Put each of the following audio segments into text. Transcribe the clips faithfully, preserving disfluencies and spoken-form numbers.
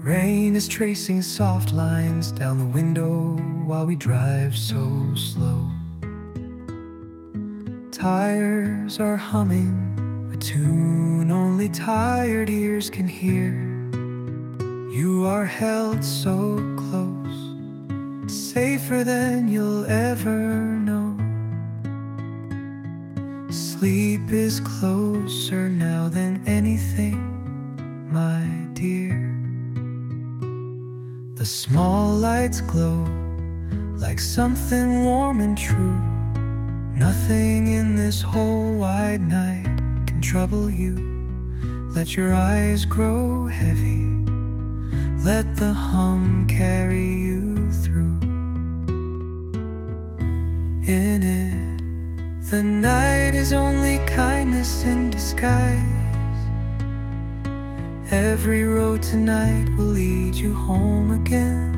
Rain is tracing soft lines down the window while we drive so slow. Tires are humming a tune only tired ears can hear. You are held so close, safer than you'll ever know. Sleep is closer now than anything, my dear. The small lights glow like something warm and true. Nothing in this whole wide night can trouble you. Let your eyes grow heavy, let the hum carry you through. In it, the night is only kindness in disguise. Every road tonight will lead you home again.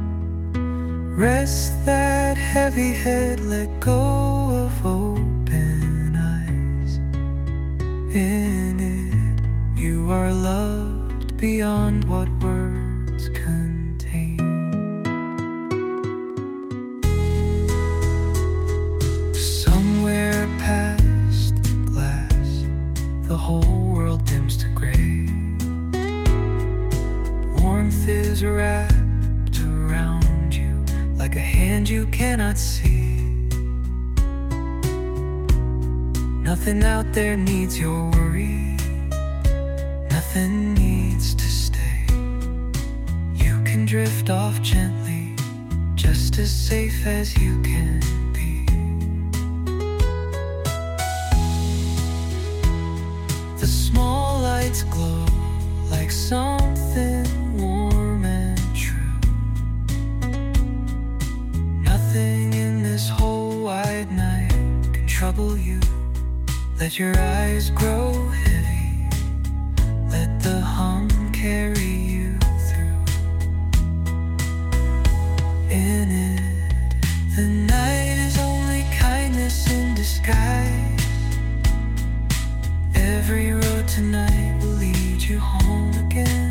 Rest that heavy head, let go of open eyes. In it, you are loved beyond what words contain. Somewhere past the glass, the whole world dims to gray. Warmth is wrapped around you like a hand you cannot see. Nothing out there needs your worry, nothing needs to stay. You can drift off gently, just as safe as you can be. The small lights glow like something warm and true. Nothing in this whole wide night can trouble you. Let your eyes grow heavy, let the hum carry you through. In it, the night is only kindness in disguise. Every road tonight will lead you home again.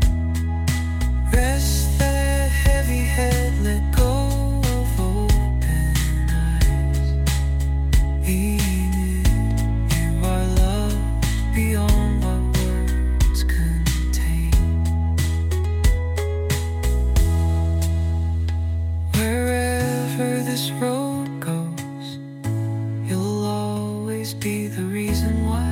Rest that heavy head, let go of open eyes. In it, you are loved beyond what words contain. Wherever this road goes, you'll always be the reason why.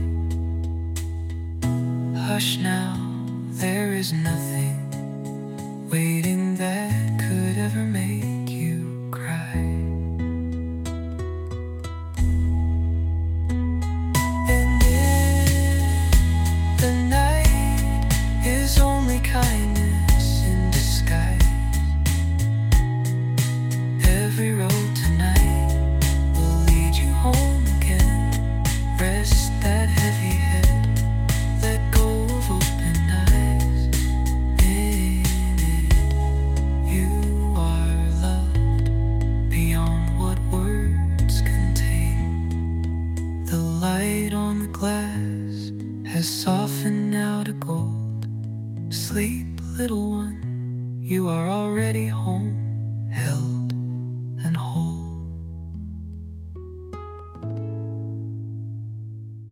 Hush now, there is nothing waiting that could ever make you cry. And if the night is only kindness in disguise, every road tonight will lead you home again. Rest that heavy head, let go of open eyes. In it, you are loved beyond what words contain. The light on the glass has softened now to gold. Sleep, little one, you are already home, held